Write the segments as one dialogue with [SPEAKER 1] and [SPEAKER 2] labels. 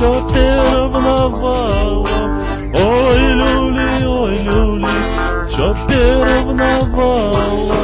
[SPEAKER 1] чё ревновала. Ой, люли, чё ты ревновала.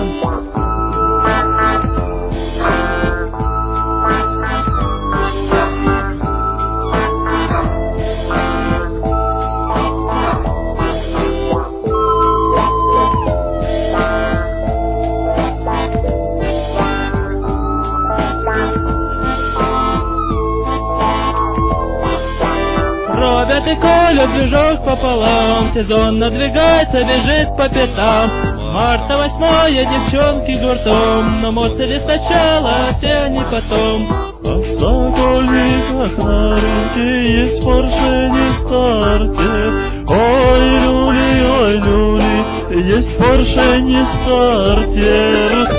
[SPEAKER 1] Роберт и Коля движок пополам, сезон надвигается, бежит по пятам. Марта 8-е, девчонки гуртом, но моцели сначала, а все они потом. А в Сокольниках на рынке есть поршень старте. Ой, люли, есть поршень стартер.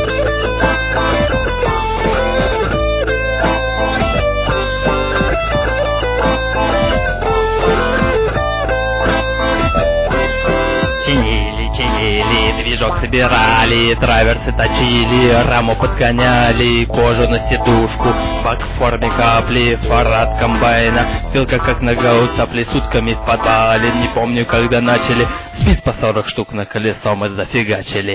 [SPEAKER 2] Чинили, движок собирали, траверсы точили, раму подгоняли, кожу на сидушку, бак в форме капли, фарад комбайна, спилка как нога у цапли, сутками в подвале, не помню когда начали, спиц по 40 штук на колесо мы зафигачили.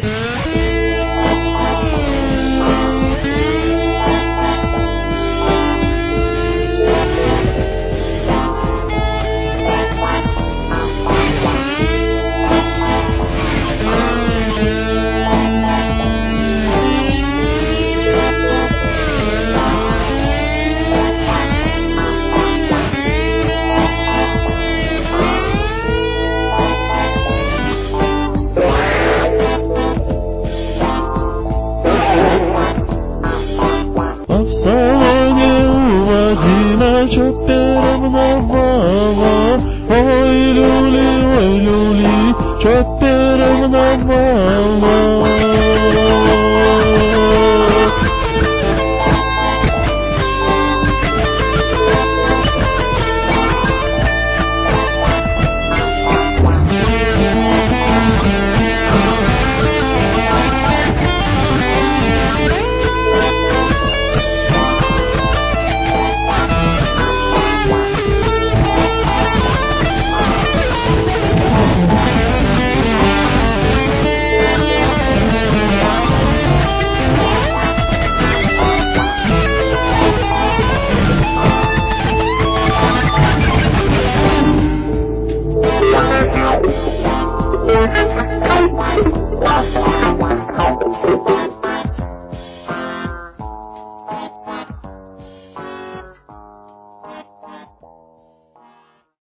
[SPEAKER 1] Чё ревновала. Ой, люли, чё ревновала.